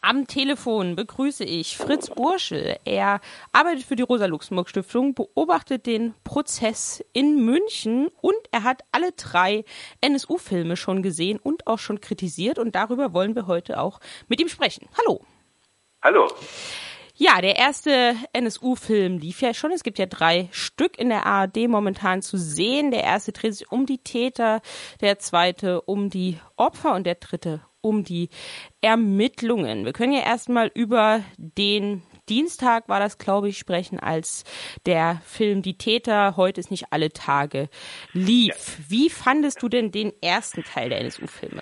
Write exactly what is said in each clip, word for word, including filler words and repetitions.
Am Telefon begrüße ich Fritz Burschel. Er arbeitet für die Rosa-Luxemburg-Stiftung, beobachtet den Prozess in München und er hat alle drei N S U-Filme schon gesehen und auch schon kritisiert. Und darüber wollen wir heute auch mit ihm sprechen. Hallo. Hallo. Ja, der erste N S U-Film lief ja schon. Es gibt ja drei Stück in der A R D momentan zu sehen. Der erste dreht sich um die Täter, der zweite um die Opfer und der dritte um die Ermittlungen. Wir können ja erstmal über den Dienstag, war das, glaube ich, sprechen, als der Film Die Täter, heute ist nicht alle Tage, lief. Ja. Wie fandest du denn den ersten Teil der N S U-Filme?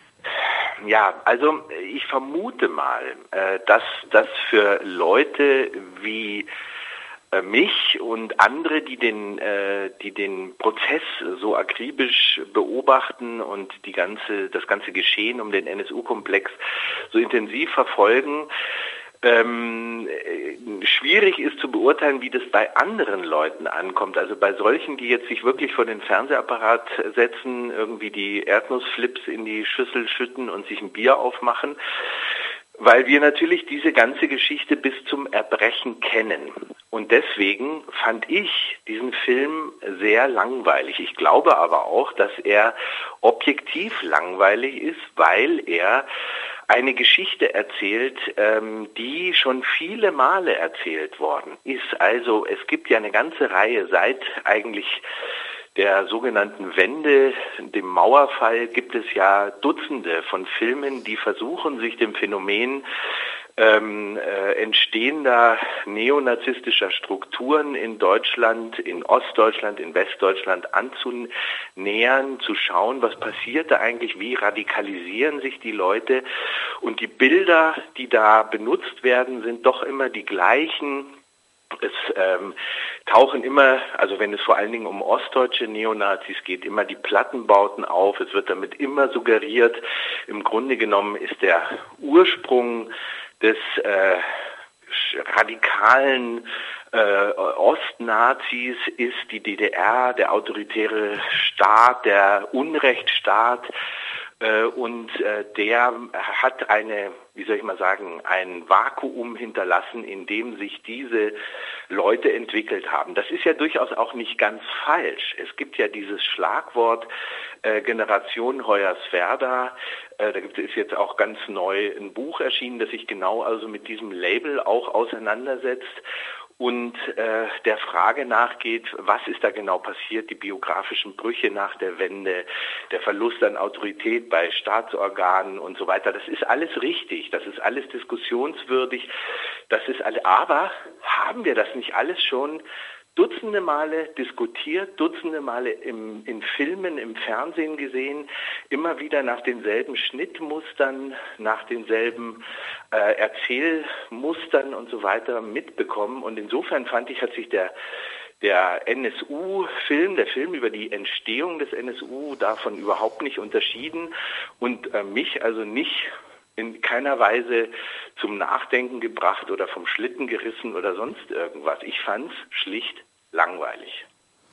Ja, also ich vermute mal, äh, dass das für Leute wie äh, mich und andere, die den, äh, die den Prozess so akribisch beobachten und die ganze, das ganze Geschehen um den N S U-Komplex so intensiv verfolgen, Ähm, schwierig ist zu beurteilen, wie das bei anderen Leuten ankommt. Also bei solchen, die jetzt sich wirklich vor den Fernsehapparat setzen, irgendwie die Erdnussflips in die Schüssel schütten und sich ein Bier aufmachen, weil wir natürlich diese ganze Geschichte bis zum Erbrechen kennen. Und deswegen fand ich diesen Film sehr langweilig. Ich glaube aber auch, dass er objektiv langweilig ist, weil er eine Geschichte erzählt, ähm, die schon viele Male erzählt worden ist. Also es gibt ja eine ganze Reihe, seit eigentlich der sogenannten Wende, dem Mauerfall, gibt es ja Dutzende von Filmen, die versuchen, sich dem Phänomen ähm, äh, entstehender neonazistischer Strukturen in Deutschland, in Ostdeutschland, in Westdeutschland anzunähern, zu schauen, was passiert da eigentlich, wie radikalisieren sich die Leute. Und die Bilder, die da benutzt werden, sind doch immer die gleichen. Es ähm, tauchen immer, also wenn es vor allen Dingen um ostdeutsche Neonazis geht, immer die Plattenbauten auf. Es wird damit immer suggeriert, im Grunde genommen ist der Ursprung des äh, radikalen äh, Ostnazis ist die D D R, der autoritäre Staat, der Unrechtsstaat. Und der hat eine, wie soll ich mal sagen, ein Vakuum hinterlassen, in dem sich diese Leute entwickelt haben. Das ist ja durchaus auch nicht ganz falsch. Es gibt ja dieses Schlagwort äh, Generation Hoyerswerda. Äh, da gibt es jetzt auch ganz neu ein Buch erschienen, das sich genau also mit diesem Label auch auseinandersetzt und äh, der Frage nachgeht, was ist da genau passiert, die biografischen Brüche nach der Wende, der Verlust an Autorität bei Staatsorganen und so weiter. Das ist alles richtig, das ist alles diskussionswürdig, das ist alle. Aber haben wir das nicht alles schon Dutzende Male diskutiert, Dutzende Male im, in Filmen, im Fernsehen gesehen, immer wieder nach denselben Schnittmustern, nach denselben äh, Erzählmustern und so weiter mitbekommen. Und insofern fand ich, hat sich der Der N S U-Film, der Film über die Entstehung des N S U, davon überhaupt nicht unterschieden und äh, mich also nicht in keiner Weise zum Nachdenken gebracht oder vom Schlitten gerissen oder sonst irgendwas. Ich fand's schlicht langweilig.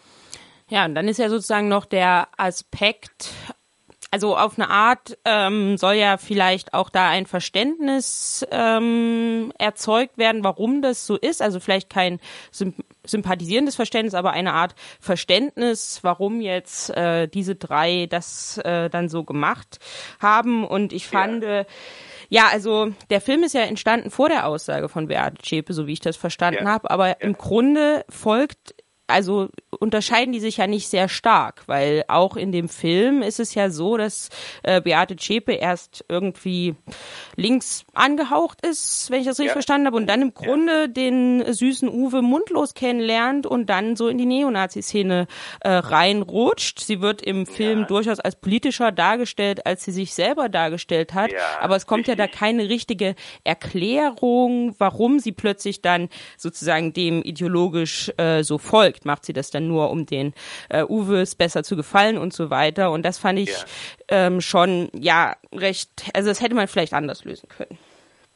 Ja, und dann ist ja sozusagen noch der Aspekt, also auf eine Art ähm, soll ja vielleicht auch da ein Verständnis ähm, erzeugt werden, warum das so ist. Also vielleicht kein symp- sympathisierendes Verständnis, aber eine Art Verständnis, warum jetzt äh, diese drei das äh, dann so gemacht haben. Und ich fand, ja. ja, also der Film ist ja entstanden vor der Aussage von Beate Zschäpe, so wie ich das verstanden ja. habe. Aber ja. im Grunde folgt Also unterscheiden die sich ja nicht sehr stark, weil auch in dem Film ist es ja so, dass äh, Beate Zschäpe erst irgendwie links angehaucht ist, wenn ich das richtig ja. verstanden habe, und dann im Grunde ja. den süßen Uwe Mundlos kennenlernt und dann so in die Neonazi-Szene äh, reinrutscht. Sie wird im Film ja. durchaus als politischer dargestellt, als sie sich selber dargestellt hat, ja, aber es kommt richtig. ja da keine richtige Erklärung, warum sie plötzlich dann sozusagen dem ideologisch äh, so folgt. Macht sie das dann nur, um den äh, Uwes besser zu gefallen und so weiter. Und das fand ich ja. ähm, schon, ja, recht, also das hätte man vielleicht anders lösen können.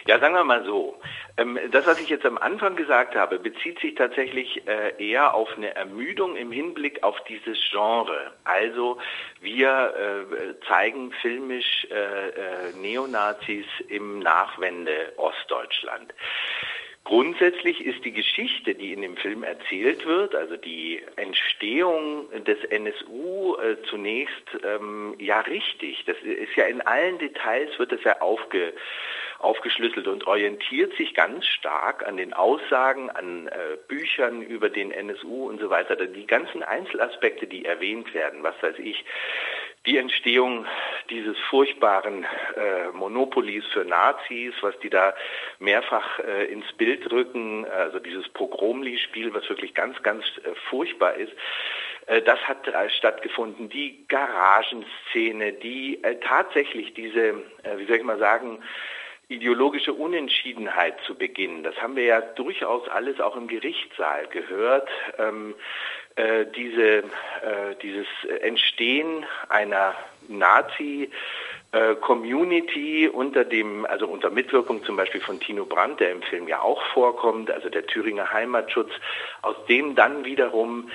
Ja, sagen wir mal so. Ähm, das, was ich jetzt am Anfang gesagt habe, bezieht sich tatsächlich äh, eher auf eine Ermüdung im Hinblick auf dieses Genre. Also wir äh, zeigen filmisch äh, äh, Neonazis im Nachwende-Ostdeutschland. Grundsätzlich ist die Geschichte, die in dem Film erzählt wird, also die Entstehung des N S U äh, zunächst ähm, ja richtig. Das ist ja in allen Details wird das ja aufge, aufgeschlüsselt und orientiert sich ganz stark an den Aussagen, an äh, Büchern über den N S U und so weiter. Die ganzen Einzelaspekte, die erwähnt werden, was weiß ich, die Entstehung dieses furchtbaren äh, Monopolis für Nazis, was die da mehrfach äh, ins Bild rücken, also dieses Pogromli-Spiel, was wirklich ganz, ganz äh, furchtbar ist, äh, das hat äh, stattgefunden. Die Garagenszene, die äh, tatsächlich diese, äh, wie soll ich mal sagen, ideologische Unentschiedenheit zu Beginn. Das haben wir ja durchaus alles auch im Gerichtssaal gehört. Ähm, äh, diese, äh, dieses Entstehen einer Nazi- Community unter dem, also unter Mitwirkung zum Beispiel von Tino Brandt, der im Film ja auch vorkommt, also der Thüringer Heimatschutz, aus dem dann wiederum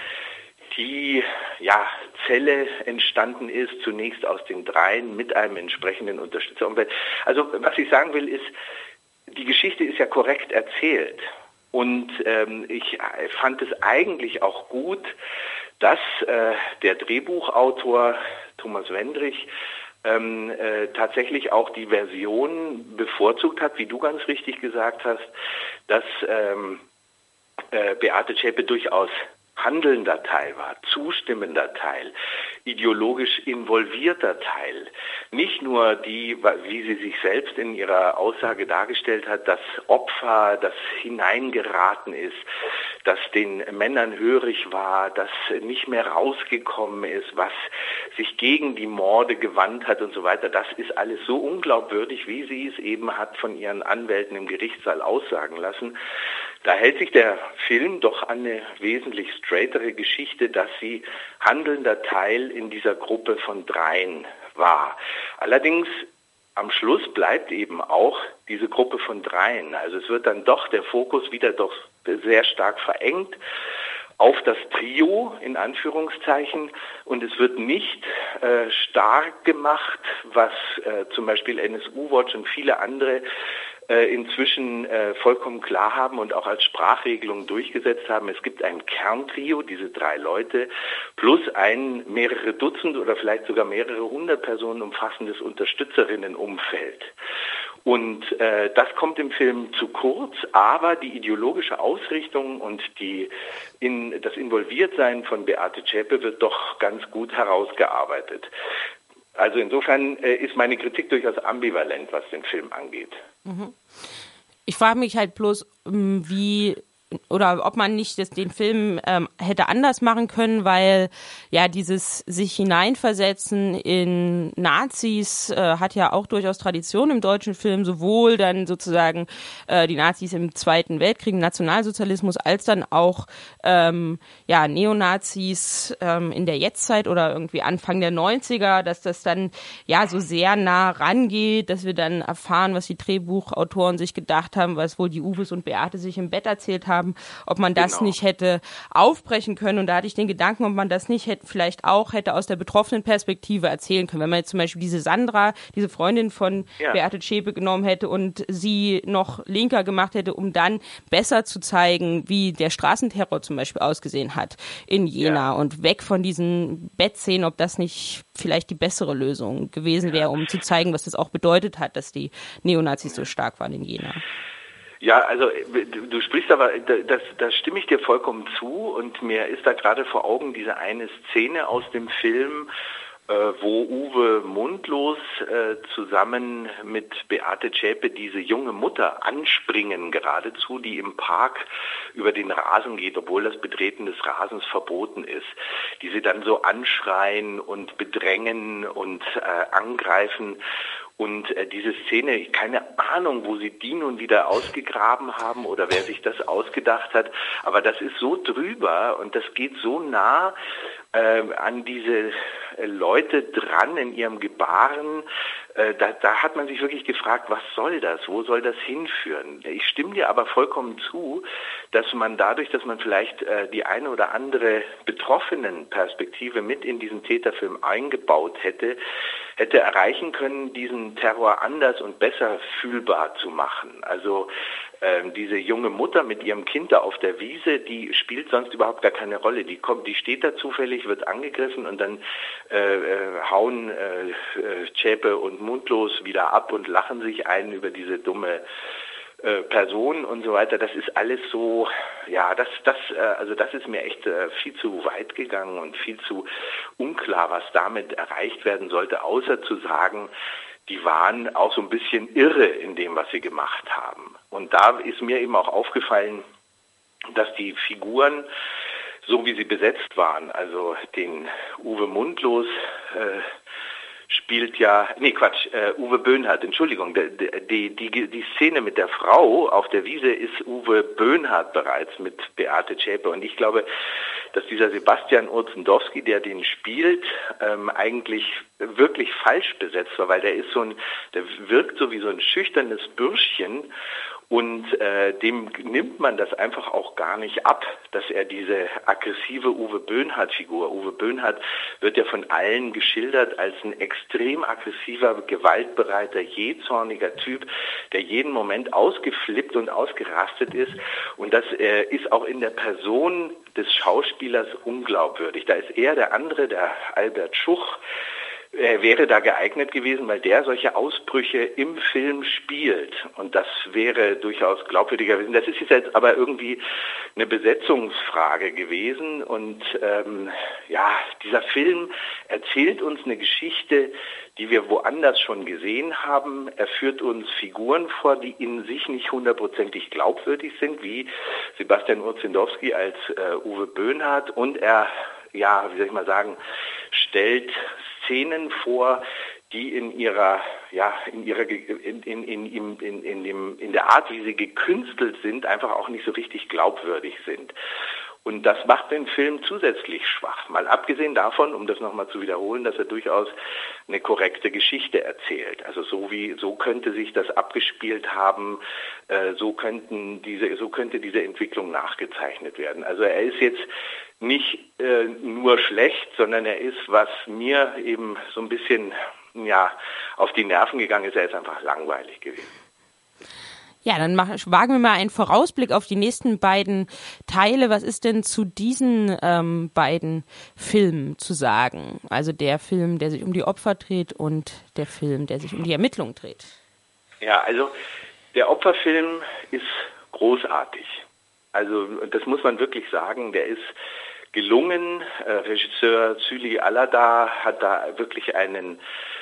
die ja, Zelle entstanden ist, zunächst aus den Dreien mit einem entsprechenden Unterstützerumfeld. Also was ich sagen will ist, die Geschichte ist ja korrekt erzählt und ähm, ich fand es eigentlich auch gut, dass äh, der Drehbuchautor Thomas Wendrich ähm, äh, tatsächlich auch die Version bevorzugt hat, wie du ganz richtig gesagt hast, dass ähm, äh, Beate Zschäpe durchaus handelnder Teil war, zustimmender Teil, ideologisch involvierter Teil. Nicht nur die, wie sie sich selbst in ihrer Aussage dargestellt hat, das Opfer, das hineingeraten ist, das den Männern hörig war, das nicht mehr rausgekommen ist, was sich gegen die Morde gewandt hat und so weiter. Das ist alles so unglaubwürdig, wie sie es eben hat von ihren Anwälten im Gerichtssaal aussagen lassen. Da hält sich der Film doch an eine wesentlich straightere Geschichte, dass sie handelnder Teil in dieser Gruppe von Dreien war. Allerdings am Schluss bleibt eben auch diese Gruppe von Dreien. Also es wird dann doch der Fokus wieder doch sehr stark verengt auf das Trio in Anführungszeichen und es wird nicht äh, stark gemacht, was äh, zum Beispiel N S U-Watch und viele andere äh, inzwischen äh, vollkommen klar haben und auch als Sprachregelung durchgesetzt haben. Es gibt ein Kerntrio, diese drei Leute, plus ein mehrere Dutzend oder vielleicht sogar mehrere hundert Personen umfassendes Unterstützerinnenumfeld. Und äh, das kommt im Film zu kurz, aber die ideologische Ausrichtung und die in, das Involviertsein von Beate Zschäpe wird doch ganz gut herausgearbeitet. Also insofern äh, ist meine Kritik durchaus ambivalent, was den Film angeht. Mhm. Ich frage mich halt bloß, wie oder ob man nicht das, den Film ähm, hätte anders machen können, weil ja dieses sich hineinversetzen in Nazis äh, hat ja auch durchaus Tradition im deutschen Film, sowohl dann sozusagen äh, die Nazis im Zweiten Weltkrieg, Nationalsozialismus, als dann auch ähm, ja Neonazis ähm, in der Jetztzeit oder irgendwie Anfang der neunziger, dass das dann ja so sehr nah rangeht, dass wir dann erfahren, was die Drehbuchautoren sich gedacht haben, was wohl die Uwes und Beate sich im Bett erzählt haben, ob man das genau. nicht hätte aufbrechen können. Und da hatte ich den Gedanken, ob man das nicht hätte, vielleicht auch hätte aus der betroffenen Perspektive erzählen können. Wenn man jetzt zum Beispiel diese Sandra, diese Freundin von ja. Beate Zschäpe genommen hätte und sie noch linker gemacht hätte, um dann besser zu zeigen, wie der Straßenterror zum Beispiel ausgesehen hat in Jena ja. und weg von diesen Bettszenen, ob das nicht vielleicht die bessere Lösung gewesen wäre, um zu zeigen, was das auch bedeutet hat, dass die Neonazis so stark waren in Jena. Ja, also du sprichst aber, das, das stimme ich dir vollkommen zu und mir ist da gerade vor Augen diese eine Szene aus dem Film, äh, wo Uwe Mundlos äh, zusammen mit Beate Zschäpe diese junge Mutter anspringen geradezu, die im Park über den Rasen geht, obwohl das Betreten des Rasens verboten ist, die sie dann so anschreien und bedrängen und äh, angreifen. Und äh, diese Szene, keine Ahnung, wo sie die nun wieder ausgegraben haben oder wer sich das ausgedacht hat, aber das ist so drüber und das geht so nah äh, an diese äh, Leute dran in ihrem Gebaren, äh, da, da hat man sich wirklich gefragt, was soll das? Wo soll das hinführen? Ich stimme dir aber vollkommen zu, dass man dadurch, dass man vielleicht äh, die eine oder andere Betroffenenperspektive mit in diesen Täterfilm eingebaut hätte, hätte erreichen können, diesen Terror anders und besser fühlbar zu machen. Also ähm, diese junge Mutter mit ihrem Kind da auf der Wiese, die spielt sonst überhaupt gar keine Rolle. Die kommt, die steht da zufällig, wird angegriffen und dann äh, äh, hauen äh, äh, Zschäpe und Mundlos wieder ab und lachen sich ein über diese dumme äh, Person und so weiter. Das ist alles so, ja, das, das, äh, also das ist mir echt äh, viel zu weit gegangen und viel zu unklar, was damit erreicht werden sollte, außer zu sagen, die waren auch so ein bisschen irre in dem, was sie gemacht haben. Und da ist mir eben auch aufgefallen, dass die Figuren, so wie sie besetzt waren, also den Uwe Mundlos äh, spielt ja, nee Quatsch, äh, Uwe Böhnhardt, Entschuldigung, die, die, die Szene mit der Frau auf der Wiese ist Uwe Böhnhardt bereits mit Beate Zschäpe und ich glaube, dass dieser Sebastian Urzendowski, der den spielt, ähm, eigentlich wirklich falsch besetzt war, weil der ist so ein, der wirkt so wie so ein schüchternes Bürschchen und äh, dem nimmt man das einfach auch gar nicht ab, dass er diese aggressive Uwe Böhnhardt-Figur, Uwe Böhnhardt wird ja von allen geschildert als ein extrem aggressiver, gewaltbereiter, jähzorniger Typ, der jeden Moment ausgeflippt und ausgerastet ist und das äh, ist auch in der Person des Schauspielers unglaubwürdig. Da ist er der andere, der Albert Schuch, er wäre da geeignet gewesen, weil der solche Ausbrüche im Film spielt. Und das wäre durchaus glaubwürdiger gewesen. Das ist jetzt aber irgendwie eine Besetzungsfrage gewesen. Und ähm, ja, dieser Film erzählt uns eine Geschichte, die wir woanders schon gesehen haben. Er führt uns Figuren vor, die in sich nicht hundertprozentig glaubwürdig sind, wie Sebastian Urzendowski als äh, Uwe Böhnhardt. Und er, ja, wie soll ich mal sagen, stellt Szenen vor, die in ihrer, ja, in ihrer, in, in, in, in, in, dem, in der Art, wie sie gekünstelt sind, einfach auch nicht so richtig glaubwürdig sind. Und das macht den Film zusätzlich schwach. Mal abgesehen davon, um das nochmal zu wiederholen, dass er durchaus eine korrekte Geschichte erzählt. Also so wie, so könnte sich das abgespielt haben, äh, so könnten diese, so könnte diese Entwicklung nachgezeichnet werden. Also er ist jetzt nicht äh, nur schlecht, sondern er ist, was mir eben so ein bisschen, ja, auf die Nerven gegangen ist, er ist einfach langweilig gewesen. Ja, dann mach, wagen wir mal einen Vorausblick auf die nächsten beiden Teile. Was ist denn zu diesen ähm, beiden Filmen zu sagen? Also der Film, der sich um die Opfer dreht und der Film, der sich um die Ermittlung dreht. Ja, also der Opferfilm ist großartig. Also das muss man wirklich sagen, der ist gelungen. Äh, Regisseur Züli Alada hat da wirklich einen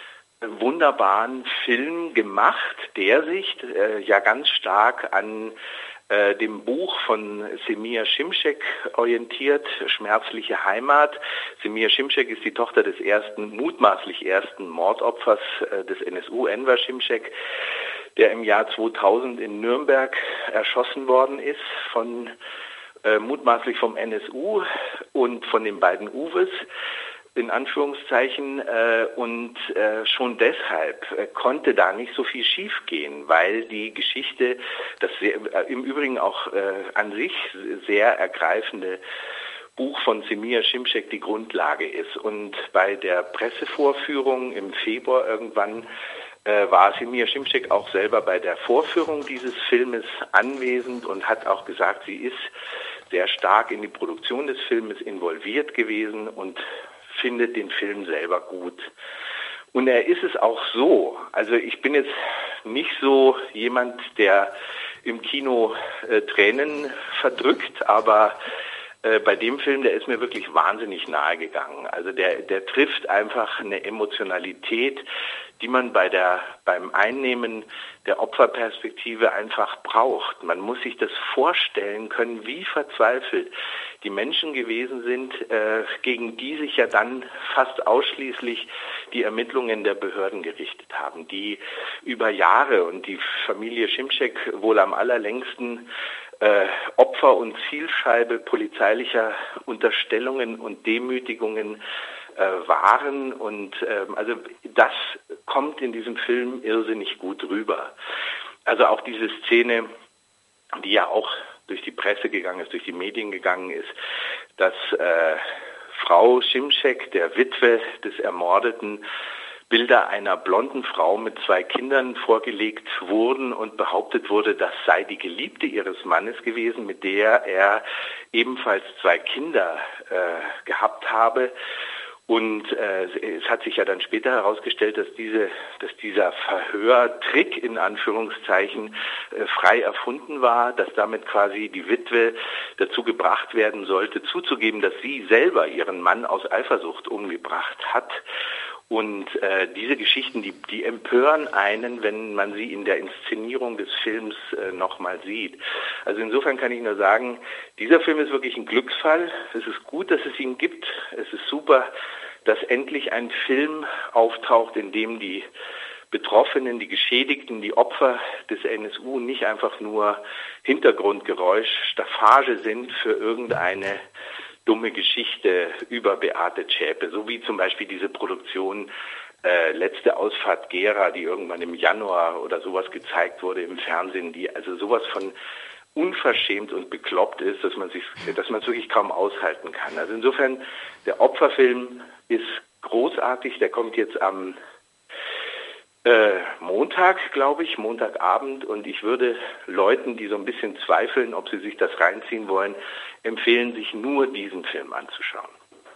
wunderbaren Film gemacht, der sich äh, ja ganz stark an äh, dem Buch von Semir Şimşek orientiert, Schmerzliche Heimat. Semir Şimşek ist die Tochter des ersten, mutmaßlich ersten Mordopfers äh, des N S U, Enver Şimşek, der im Jahr zweitausend in Nürnberg erschossen worden ist von äh, mutmaßlich vom N S U und von den beiden Uwes, in Anführungszeichen, äh, und äh, schon deshalb äh, konnte da nicht so viel schiefgehen, weil die Geschichte, das sehr, äh, im Übrigen auch äh, an sich sehr ergreifende Buch von Semir Şimşek die Grundlage ist. Und bei der Pressevorführung im Februar irgendwann äh, war Semir Şimşek auch selber bei der Vorführung dieses Filmes anwesend und hat auch gesagt, sie ist sehr stark in die Produktion des Filmes involviert gewesen und findet den Film selber gut. Und er ist es auch so. Also ich bin jetzt nicht so jemand, der im Kino äh, Tränen verdrückt, aber äh, bei dem Film, der ist mir wirklich wahnsinnig nahe gegangen. Also der, der trifft einfach eine Emotionalität, die man bei der, beim Einnehmen der Opferperspektive einfach braucht. Man muss sich das vorstellen können, wie verzweifelt die Menschen gewesen sind, äh, gegen die sich ja dann fast ausschließlich die Ermittlungen der Behörden gerichtet haben, die über Jahre und die Familie Şimşek wohl am allerlängsten äh, Opfer und Zielscheibe polizeilicher Unterstellungen und Demütigungen äh, waren. Und ähm, also das kommt in diesem Film irrsinnig gut rüber. Also auch diese Szene, die ja auch durch die Presse gegangen ist, durch die Medien gegangen ist, dass äh, Frau Šimček, der Witwe des Ermordeten, Bilder einer blonden Frau mit zwei Kindern vorgelegt wurden und behauptet wurde, das sei die Geliebte ihres Mannes gewesen, mit der er ebenfalls zwei Kinder äh, gehabt habe. Und äh, es hat sich ja dann später herausgestellt, dass diese, dass dieser Verhörtrick in Anführungszeichen äh, frei erfunden war, dass damit quasi die Witwe dazu gebracht werden sollte, zuzugeben, dass sie selber ihren Mann aus Eifersucht umgebracht hat. Und äh, diese Geschichten, die, die empören einen, wenn man sie in der Inszenierung des Films äh, nochmal sieht. Also insofern kann ich nur sagen, dieser Film ist wirklich ein Glücksfall. Es ist gut, dass es ihn gibt. Es ist super, dass endlich ein Film auftaucht, in dem die Betroffenen, die Geschädigten, die Opfer des N S U nicht einfach nur Hintergrundgeräusch, Staffage sind für irgendeine dumme Geschichte über Beate Zschäpe, so wie zum Beispiel diese Produktion äh, Letzte Ausfahrt Gera, die irgendwann im Januar oder sowas gezeigt wurde im Fernsehen, die also sowas von unverschämt und bekloppt ist, dass man sich, dass man es wirklich kaum aushalten kann. Also insofern, der Opferfilm ist großartig, der kommt jetzt am Äh, Montag, glaube ich, Montagabend, und ich würde Leuten, die so ein bisschen zweifeln, ob sie sich das reinziehen wollen, empfehlen, sich nur diesen Film anzuschauen.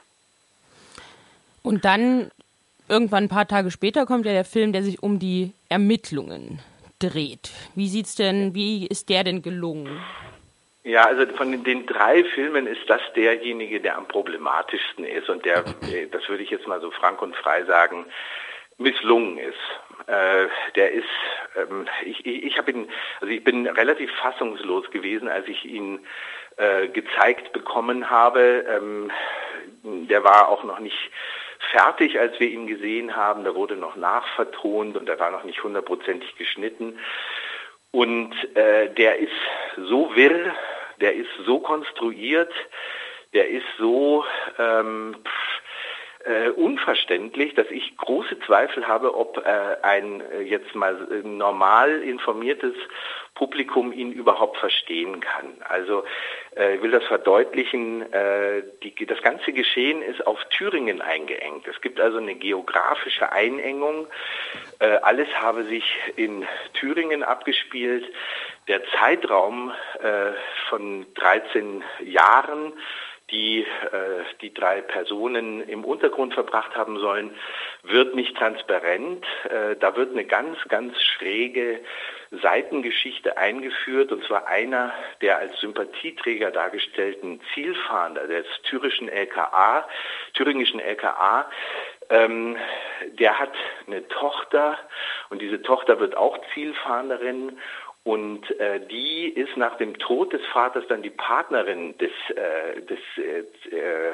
Und dann, irgendwann ein paar Tage später, kommt ja der Film, der sich um die Ermittlungen dreht. Wie sieht's denn, wie ist der denn gelungen? Ja, also von den, den drei Filmen ist das derjenige, der am problematischsten ist und der, das würde ich jetzt mal so frank und frei sagen, misslungen ist. Äh, der ist, ähm, ich, ich, ich habe ihn, also ich bin relativ fassungslos gewesen, als ich ihn äh, gezeigt bekommen habe. Ähm, der war auch noch nicht fertig, als wir ihn gesehen haben. Da wurde noch nachvertont und der war noch nicht hundertprozentig geschnitten. Und äh, der ist so wirr, der ist so konstruiert, der ist so ähm, Äh, unverständlich, dass ich große Zweifel habe, ob äh, ein äh, jetzt mal äh, normal informiertes Publikum ihn überhaupt verstehen kann. Also äh, ich will das verdeutlichen, äh, die, das ganze Geschehen ist auf Thüringen eingeengt. Es gibt also eine geografische Einengung. Äh, alles habe sich in Thüringen abgespielt. Der Zeitraum äh, von dreizehn Jahren, die äh, die drei Personen im Untergrund verbracht haben sollen, wird nicht transparent. Äh, da wird eine ganz, ganz schräge Seitengeschichte eingeführt, und zwar einer der als Sympathieträger dargestellten Zielfahnder des thürischen L K A, thüringischen L K A, ähm, der hat eine Tochter, und diese Tochter wird auch Zielfahnderin. Und äh, die ist nach dem Tod des Vaters dann die Partnerin des, äh, des äh, äh,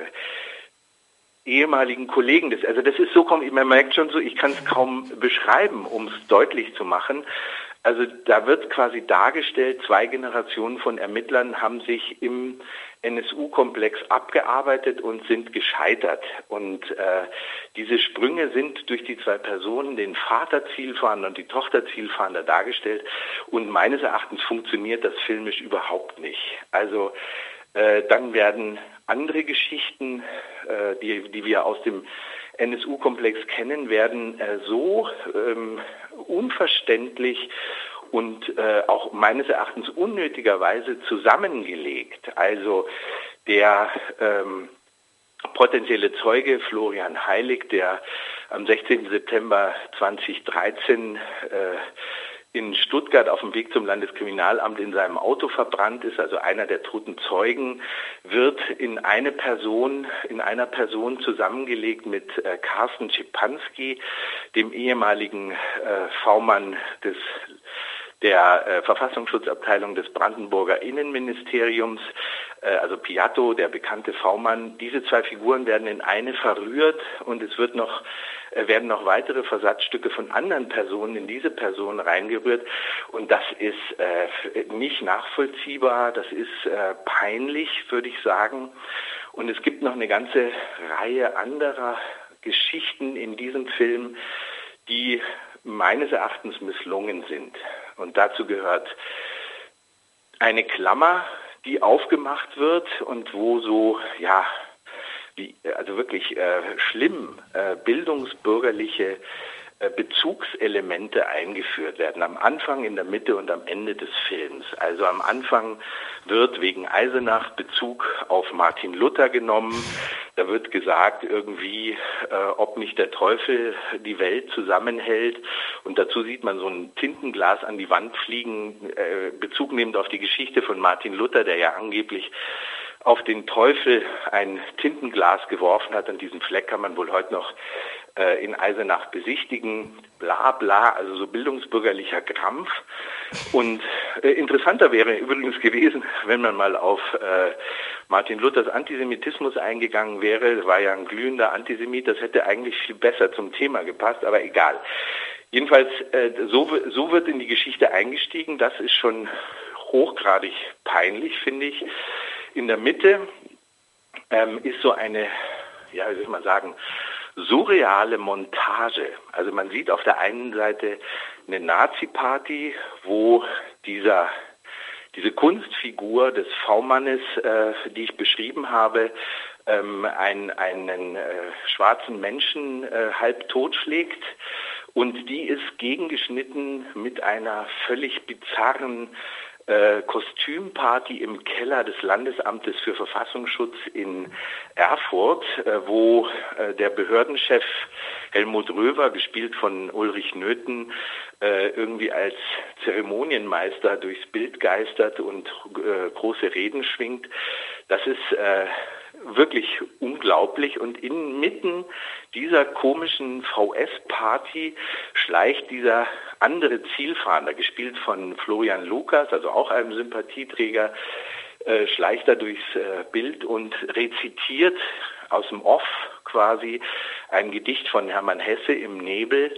ehemaligen Kollegen. Des, also das ist so, man merkt schon so, ich kann es kaum beschreiben, um es deutlich zu machen. Also da wird quasi dargestellt, zwei Generationen von Ermittlern haben sich im N S U-Komplex abgearbeitet und sind gescheitert. Und äh, diese Sprünge sind durch die zwei Personen, den Vater Zielfahnder und die Tochter Zielfahnder, dargestellt. Und meines Erachtens funktioniert das filmisch überhaupt nicht. Also äh, dann werden andere Geschichten, äh, die, die wir aus dem N S U-Komplex kennen, werden äh, so ähm, unverständlich und äh, auch meines Erachtens unnötigerweise zusammengelegt. Also der ähm, potenzielle Zeuge Florian Heilig, der am sechzehnten September zweitausenddreizehn äh, in Stuttgart auf dem Weg zum Landeskriminalamt in seinem Auto verbrannt ist, also einer der toten Zeugen, wird in eine Person, in einer Person zusammengelegt mit äh, Carsten Schipanski, dem ehemaligen äh, V-Mann des der äh, Verfassungsschutzabteilung des Brandenburger Innenministeriums, äh, also Piatto, der bekannte V-Mann. Diese zwei Figuren werden in eine verrührt, und es wird noch äh, werden noch weitere Versatzstücke von anderen Personen in diese Person reingerührt, und das ist äh, nicht nachvollziehbar, das ist äh, peinlich, würde ich sagen. Und es gibt noch eine ganze Reihe anderer Geschichten in diesem Film, die meines Erachtens misslungen sind. Und dazu gehört eine Klammer, die aufgemacht wird und wo so, ja, wie, also wirklich äh, schlimm äh, bildungsbürgerliche äh, Bezugselemente eingeführt werden. Am Anfang, in der Mitte und am Ende des Films. Also am Anfang wird wegen Eisenach Bezug auf Martin Luther genommen. Da wird gesagt, irgendwie, äh, ob nicht der Teufel die Welt zusammenhält. Und dazu sieht man so ein Tintenglas an die Wand fliegen, äh, Bezug nehmend auf die Geschichte von Martin Luther, der ja angeblich auf den Teufel ein Tintenglas geworfen hat. An diesem Fleck kann man wohl heute noch äh, in Eisenach besichtigen. Bla bla, also so bildungsbürgerlicher Krampf. Und äh, interessanter wäre übrigens gewesen, wenn man mal auf äh, Martin Luthers Antisemitismus eingegangen wäre. War ja ein glühender Antisemit, das hätte eigentlich viel besser zum Thema gepasst, aber egal. Jedenfalls, äh, so, so wird in die Geschichte eingestiegen. Das ist schon hochgradig peinlich, finde ich. In der Mitte ähm, ist so eine, ja, wie soll ich mal sagen, surreale Montage. Also man sieht auf der einen Seite eine Nazi-Party, wo dieser diese Kunstfigur des V-Mannes, äh, die ich beschrieben habe, ähm, einen, einen äh, schwarzen Menschen äh, halb totschlägt. Und die ist gegengeschnitten mit einer völlig bizarren Äh, Kostümparty im Keller des Landesamtes für Verfassungsschutz in Erfurt, äh, wo äh, der Behördenchef Helmut Röver, gespielt von Ulrich Nöthen, äh, irgendwie als Zeremonienmeister durchs Bild geistert und äh, große Reden schwingt. Das ist äh, wirklich unglaublich, und inmitten dieser komischen V S-Party schleicht dieser andere Zielfahnder, gespielt von Florian Lukas, also auch einem Sympathieträger, äh, schleicht da durchs äh, Bild und rezitiert aus dem Off quasi ein Gedicht von Hermann Hesse, Im Nebel,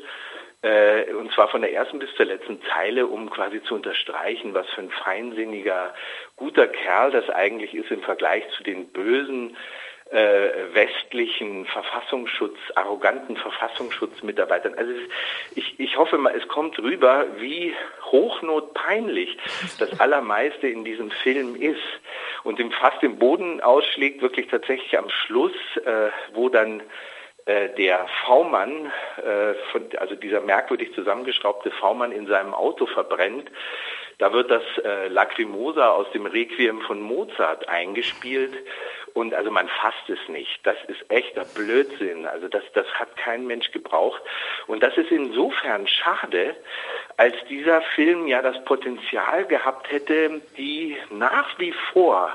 äh, und zwar von der ersten bis zur letzten Zeile, um quasi zu unterstreichen, was für ein feinsinniger, guter Kerl das eigentlich ist im Vergleich zu den bösen äh, westlichen Verfassungsschutz, arroganten Verfassungsschutzmitarbeitern. Also es, ich, ich hoffe mal, es kommt rüber, wie hochnotpeinlich das Allermeiste in diesem Film ist und dem fast den Boden ausschlägt, wirklich tatsächlich am Schluss, äh, wo dann äh, der V-Mann, äh, von, also dieser merkwürdig zusammengeschraubte V-Mann in seinem Auto verbrennt. Da wird das äh, Lacrimosa aus dem Requiem von Mozart eingespielt. Und also man fasst es nicht. Das ist echter Blödsinn. Also das, das hat kein Mensch gebraucht. Und das ist insofern schade, als dieser Film ja das Potenzial gehabt hätte, die nach wie vor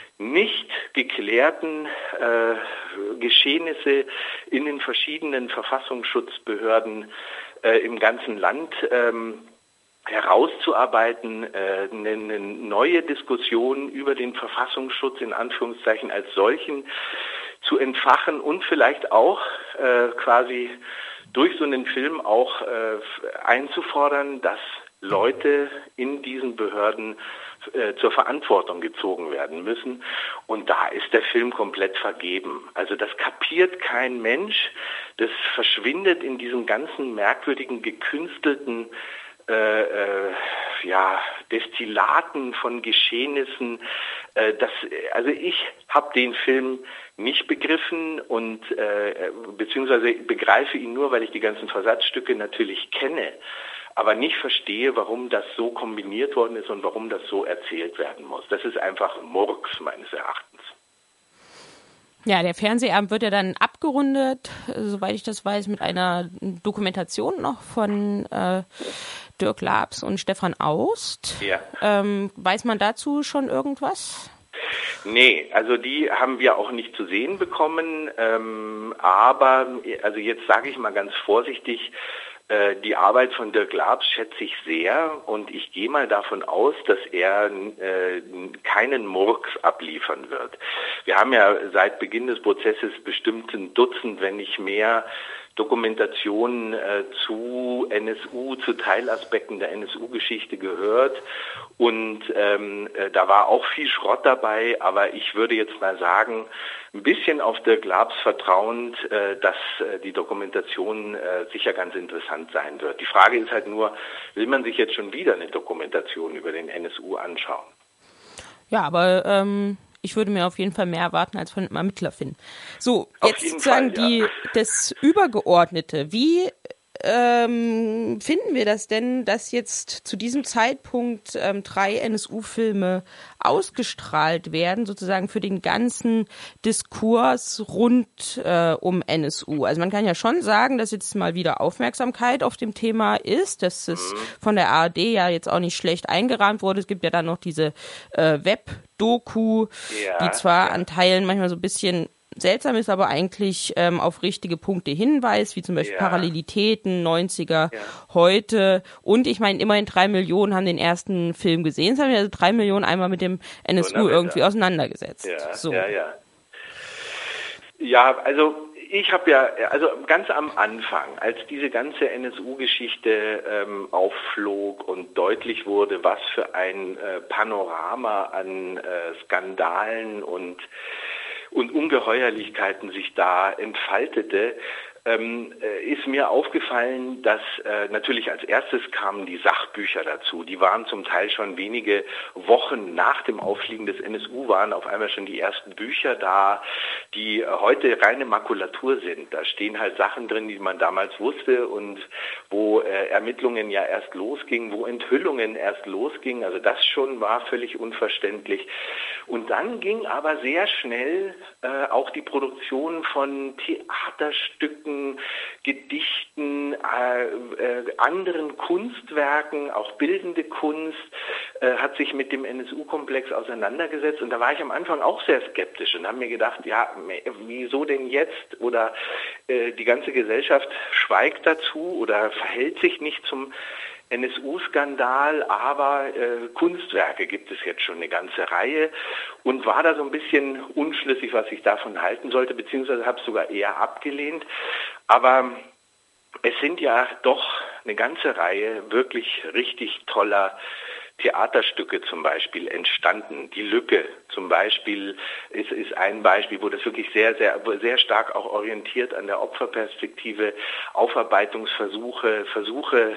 nicht geklärten äh, Geschehnisse in den verschiedenen Verfassungsschutzbehörden äh, im ganzen Land ähm, herauszuarbeiten, äh, eine, eine neue Diskussion über den Verfassungsschutz in Anführungszeichen als solchen zu entfachen und vielleicht auch äh, quasi durch so einen Film auch äh, einzufordern, dass Leute in diesen Behörden äh, zur Verantwortung gezogen werden müssen. Und da ist der Film komplett vergeben. Also das kapiert kein Mensch. Das verschwindet in diesem ganzen merkwürdigen, gekünstelten Äh, äh, ja, Destillaten von Geschehnissen. Äh, das, also ich habe den Film nicht begriffen und äh, beziehungsweise begreife ihn nur, weil ich die ganzen Versatzstücke natürlich kenne, aber nicht verstehe, warum das so kombiniert worden ist und warum das so erzählt werden muss. Das ist einfach Murks meines Erachtens. Ja, der Fernsehabend wird ja dann abgerundet, soweit ich das weiß, mit einer Dokumentation noch von äh, Dirk Laps und Stefan Aust. Ja. Ähm, weiß man dazu schon irgendwas? Nee, also die haben wir auch nicht zu sehen bekommen, ähm, aber also jetzt sage ich mal ganz vorsichtig, äh, die Arbeit von Dirk Laps schätze ich sehr und ich gehe mal davon aus, dass er äh, keinen Murks abliefern wird. Wir haben ja seit Beginn des Prozesses bestimmt ein Dutzend, wenn nicht mehr, Dokumentation äh, zu N S U, zu Teilaspekten der N S U-Geschichte gehört und ähm, äh, da war auch viel Schrott dabei, aber ich würde jetzt mal sagen, ein bisschen auf Dirk Labs vertrauend, äh, dass äh, die Dokumentation äh, sicher ganz interessant sein wird. Die Frage ist halt nur, will man sich jetzt schon wieder eine Dokumentation über den N S U anschauen? Ja, aber ähm, ich würde mir auf jeden Fall mehr erwarten als von einem Ermittler finden. So, jetzt sozusagen Fall, ja. die das Übergeordnete. Wie ähm, finden wir das denn, dass jetzt zu diesem Zeitpunkt ähm, drei N S U-Filme ausgestrahlt werden, sozusagen für den ganzen Diskurs rund äh, um N S U? Also man kann ja schon sagen, dass jetzt mal wieder Aufmerksamkeit auf dem Thema ist, dass es von der A R D ja jetzt auch nicht schlecht eingerahmt wurde. Es gibt ja dann noch diese äh, Web-Doku, ja, die zwar ja. an Teilen manchmal so ein bisschen seltsam ist, aber eigentlich ähm, auf richtige Punkte hinweist, wie zum Beispiel ja. Parallelitäten, neunziger, ja. heute. Und ich meine, immerhin drei Millionen haben den ersten Film gesehen. Es haben ja also drei Millionen einmal mit dem N S U so irgendwie auseinandergesetzt. Ja, so. ja, ja. Ja, also ich habe ja, also ganz am Anfang, als diese ganze N S U-Geschichte ähm, aufflog und deutlich wurde, was für ein äh, Panorama an äh, Skandalen und und Ungeheuerlichkeiten sich da entfaltete, ähm, ist mir aufgefallen, dass äh, natürlich als erstes kamen die Sachbücher dazu. Die waren zum Teil schon wenige Wochen nach dem Auffliegen des N S U, waren auf einmal schon die ersten Bücher da, die äh, heute reine Makulatur sind. Da stehen halt Sachen drin, die man damals wusste und wo äh, Ermittlungen ja erst losgingen, wo Enthüllungen erst losgingen. Also das schon war völlig unverständlich. Und dann ging aber sehr schnell äh, auch die Produktion von Theaterstücken, Gedichten, äh, äh, anderen Kunstwerken, auch bildende Kunst, äh, hat sich mit dem N S U-Komplex auseinandergesetzt. Und da war ich am Anfang auch sehr skeptisch und habe mir gedacht, ja, wieso denn jetzt? Oder äh, die ganze Gesellschaft schweigt dazu oder verhält sich nicht zum N S U-Skandal, aber äh, Kunstwerke gibt es jetzt schon eine ganze Reihe und war da so ein bisschen unschlüssig, was ich davon halten sollte, beziehungsweise habe es sogar eher abgelehnt. Aber es sind ja doch eine ganze Reihe wirklich richtig toller Theaterstücke zum Beispiel entstanden. Die Lücke zum Beispiel ist, ist ein Beispiel, wo das wirklich sehr, sehr, sehr stark auch orientiert an der Opferperspektive Aufarbeitungsversuche, Versuche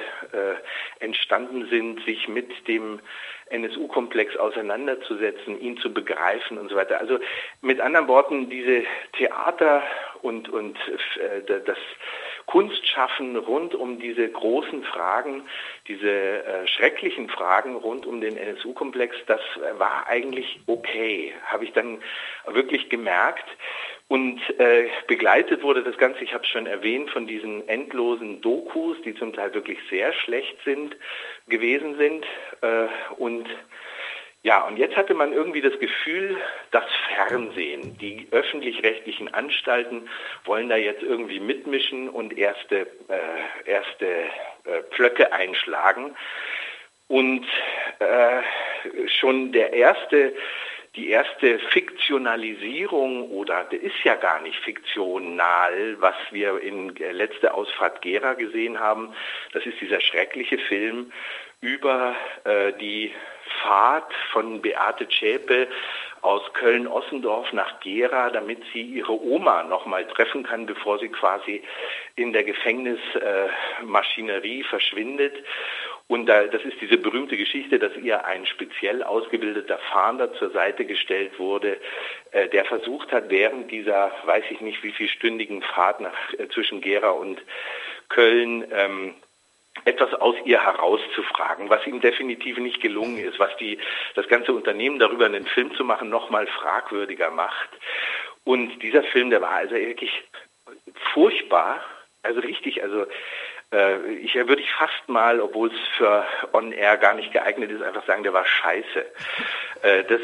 äh, entstanden sind, sich mit dem N S U-Komplex auseinanderzusetzen, ihn zu begreifen und so weiter. Also mit anderen Worten, diese Theater und, und äh, das Kunstschaffen rund um diese großen Fragen, diese äh, schrecklichen Fragen rund um den N S U-Komplex, das äh, war eigentlich okay, habe ich dann wirklich gemerkt. Und äh, begleitet wurde das Ganze, ich habe es schon erwähnt, von diesen endlosen Dokus, die zum Teil wirklich sehr schlecht sind, gewesen sind. Äh, und ja, und jetzt hatte man irgendwie das Gefühl, das Fernsehen, die öffentlich-rechtlichen Anstalten wollen da jetzt irgendwie mitmischen und erste, äh, erste äh, Pflöcke einschlagen. Und äh, schon der erste, die erste Fiktionalisierung, oder der ist ja gar nicht fiktional, was wir in Letzte Ausfahrt Gera gesehen haben, das ist dieser schreckliche Film über äh, die Fahrt von Beate Zschäpe aus Köln-Ossendorf nach Gera, damit sie ihre Oma nochmal treffen kann, bevor sie quasi in der Gefängnismaschinerie äh, verschwindet. Und da, das ist diese berühmte Geschichte, dass ihr ein speziell ausgebildeter Fahnder zur Seite gestellt wurde, äh, der versucht hat, während dieser, weiß ich nicht wie vielstündigen Fahrt nach, äh, zwischen Gera und Köln, ähm, etwas aus ihr herauszufragen, was ihm definitiv nicht gelungen ist, was die, das ganze Unternehmen darüber, einen Film zu machen, nochmal fragwürdiger macht. Und dieser Film, der war also wirklich furchtbar, also richtig, also äh, ich würde ich fast mal, obwohl es für On Air gar nicht geeignet ist, einfach sagen, der war scheiße. Äh, das,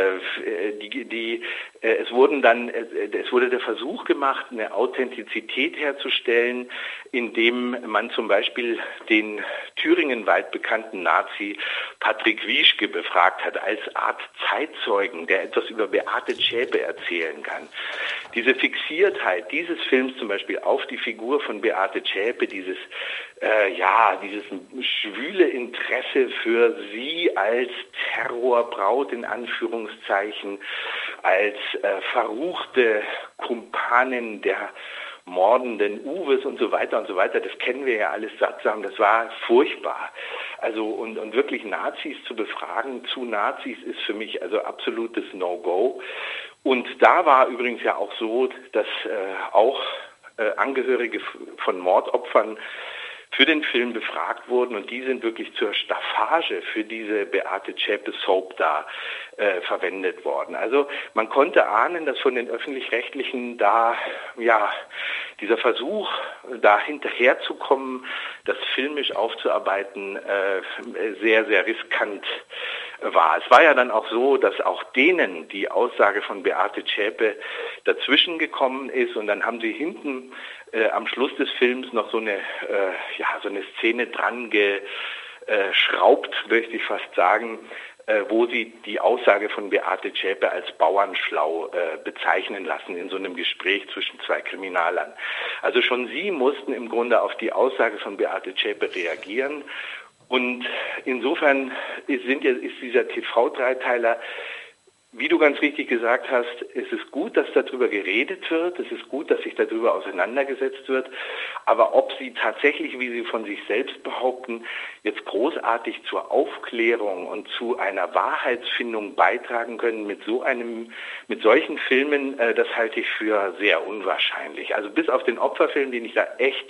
äh, die, die, äh, es wurden dann, äh, es wurde der Versuch gemacht, eine Authentizität herzustellen, indem man zum Beispiel den thüringenweit bekannten Nazi Patrick Wieschke befragt hat, als Art Zeitzeugen, der etwas über Beate Zschäpe erzählen kann. Diese Fixiertheit dieses Films zum Beispiel auf die Figur von Beate Zschäpe, dieses, äh, ja, dieses schwüle Interesse für sie als Terrorbraut in Anführungszeichen, als äh, verruchte Kumpanin der mordenden Uwes und so weiter und so weiter, das kennen wir ja alles sattsam, das war furchtbar. Also und, und wirklich Nazis zu befragen zu Nazis ist für mich also absolutes No-Go. Und da war übrigens ja auch so, dass äh, auch äh, Angehörige von Mordopfern für den Film befragt wurden und die sind wirklich zur Staffage für diese Beate Zschäpe Soap da äh, verwendet worden. Also man konnte ahnen, dass von den Öffentlich-Rechtlichen da ja dieser Versuch, da hinterherzukommen, das filmisch aufzuarbeiten, äh, sehr, sehr riskant war. Es war ja dann auch so, dass auch denen die Aussage von Beate Zschäpe dazwischen gekommen ist und dann haben sie hinten äh, am Schluss des Films noch so eine, äh, ja, so eine Szene dran geschraubt, möchte ich fast sagen, äh, wo sie die Aussage von Beate Zschäpe als bauernschlau äh, bezeichnen lassen in so einem Gespräch zwischen zwei Kriminalern. Also schon sie mussten im Grunde auf die Aussage von Beate Zschäpe reagieren. Und insofern ist, sind, ist dieser T V-Dreiteiler, wie du ganz richtig gesagt hast, es ist gut, dass darüber geredet wird, es ist gut, dass sich darüber auseinandergesetzt wird, aber ob sie tatsächlich, wie sie von sich selbst behaupten, jetzt großartig zur Aufklärung und zu einer Wahrheitsfindung beitragen können mit so einem, mit solchen Filmen, äh, das halte ich für sehr unwahrscheinlich. Also bis auf den Opferfilm, den ich da echt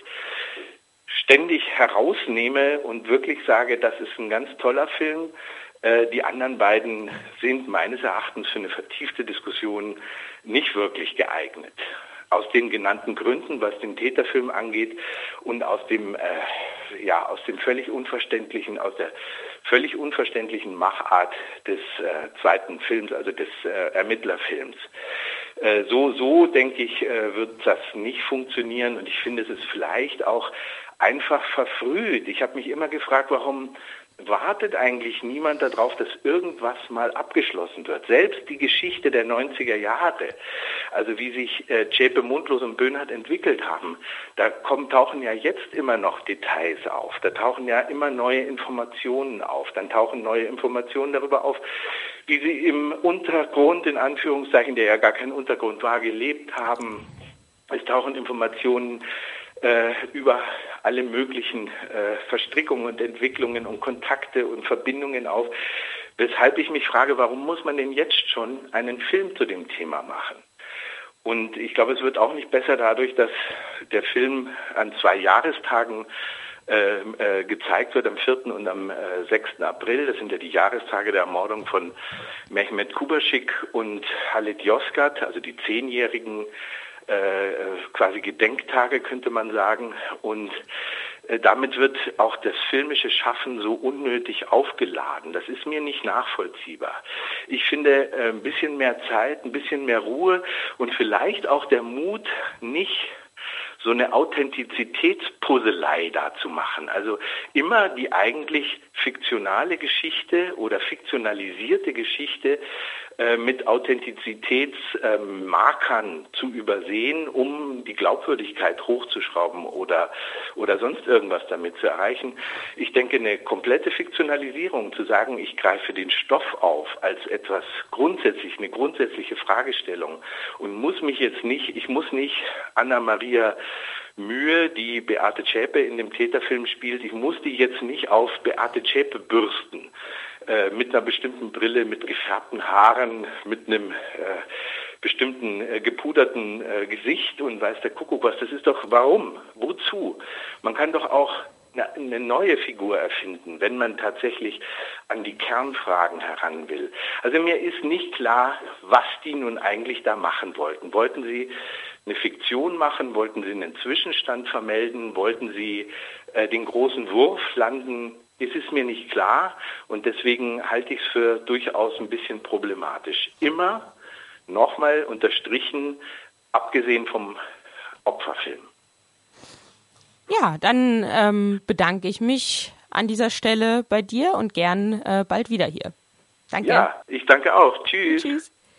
ständig herausnehme und wirklich sage, das ist ein ganz toller Film. Äh, die anderen beiden sind meines Erachtens für eine vertiefte Diskussion nicht wirklich geeignet. Aus den genannten Gründen, was den Täterfilm angeht und aus dem, äh, ja, aus dem völlig unverständlichen, aus der völlig unverständlichen Machart des äh, zweiten Films, also des äh, Ermittlerfilms. Äh, so, so denke ich, äh, wird das nicht funktionieren und ich finde, es ist vielleicht auch einfach verfrüht. Ich habe mich immer gefragt, warum wartet eigentlich niemand darauf, dass irgendwas mal abgeschlossen wird. Selbst die Geschichte der neunziger Jahre, also wie sich äh, Zschäpe, Mundlos und Böhnhardt entwickelt haben, da kommen, tauchen ja jetzt immer noch Details auf. Da tauchen ja immer neue Informationen auf. Dann tauchen neue Informationen darüber auf, wie sie im Untergrund, in Anführungszeichen, der ja gar kein Untergrund war, gelebt haben. Es tauchen Informationen äh, über alle möglichen äh, Verstrickungen und Entwicklungen und Kontakte und Verbindungen auf, weshalb ich mich frage, warum muss man denn jetzt schon einen Film zu dem Thema machen? Und ich glaube, es wird auch nicht besser dadurch, dass der Film an zwei Jahrestagen äh, äh, gezeigt wird, am vierten und am äh, sechsten April. Das sind ja die Jahrestage der Ermordung von Mehmet Kubaschik und Halit Yozgat, also die zehnjährigen Äh, quasi Gedenktage, könnte man sagen. Und äh, damit wird auch das filmische Schaffen so unnötig aufgeladen. Das ist mir nicht nachvollziehbar. Ich finde, äh, ein bisschen mehr Zeit, ein bisschen mehr Ruhe und vielleicht auch der Mut, nicht so eine Authentizitätspuzzlei da zu machen. Also immer die eigentlich fiktionale Geschichte oder fiktionalisierte Geschichte äh, mit Authentizitätsmarkern äh, zu übersehen, um die Glaubwürdigkeit hochzuschrauben oder, oder sonst irgendwas damit zu erreichen. Ich denke, eine komplette Fiktionalisierung, zu sagen, ich greife den Stoff auf als etwas grundsätzlich, eine grundsätzliche Fragestellung und muss mich jetzt nicht, ich muss nicht Anna-Maria Mühe, die Beate Zschäpe in dem Täterfilm spielt, ich muss die jetzt nicht auf Beate Zschäpe bürsten, äh, mit einer bestimmten Brille, mit gefärbten Haaren, mit einem äh, bestimmten äh, gepuderten äh, Gesicht und weiß der Kuckuck was. Das ist doch, warum? Wozu? Man kann doch auch eine neue Figur erfinden, wenn man tatsächlich an die Kernfragen heran will. Also mir ist nicht klar, was die nun eigentlich da machen wollten. Wollten sie eine Fiktion machen? Wollten sie einen Zwischenstand vermelden? Wollten sie äh, den großen Wurf landen, ist es mir nicht klar und deswegen halte ich es für durchaus ein bisschen problematisch. Immer nochmal unterstrichen, abgesehen vom Opferfilm. Ja, dann ähm, bedanke ich mich an dieser Stelle bei dir und gern äh, bald wieder hier. Danke. Ja, ich danke auch. Tschüss. Tschüss.